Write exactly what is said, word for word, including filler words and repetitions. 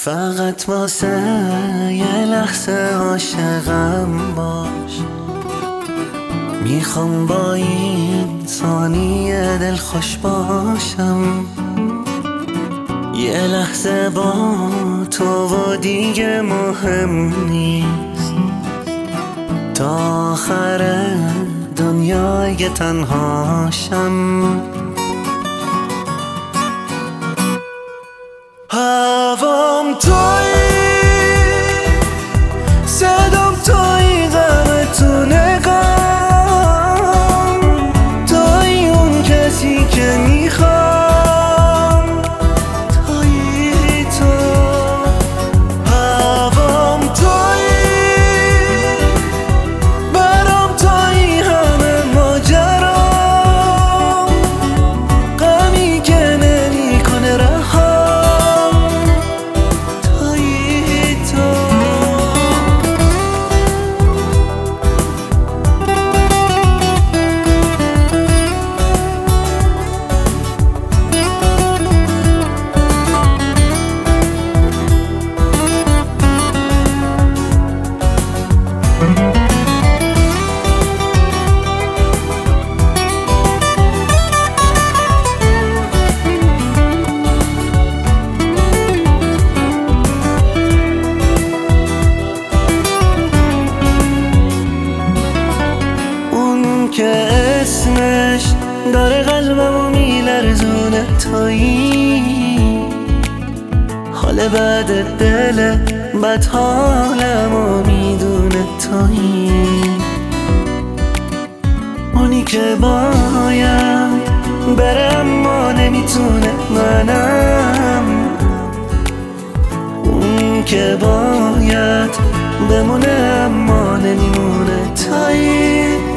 فقط واسه یه لحظه عاشقم باش، میخوام با این ثانیه دل خوش باشم. یه لحظه با تو و دیگه مهم نیست، تا آخر دنیای تنهاشم. هوام تویی، صدام تویی، غم تو نگام، تویی اون کسی که میخوام، تویی تو. هوام تویی، برام تویی، همه ماجرام، غمی که نمیکنه رها. که اسمش داره قلبمو میلرزونه، تویی حال بعد دل بد حالمو میدونه، تویی اونی که باید بره اما نمیتونه، منم اون که باید بمونه اما نمیمونه، تویی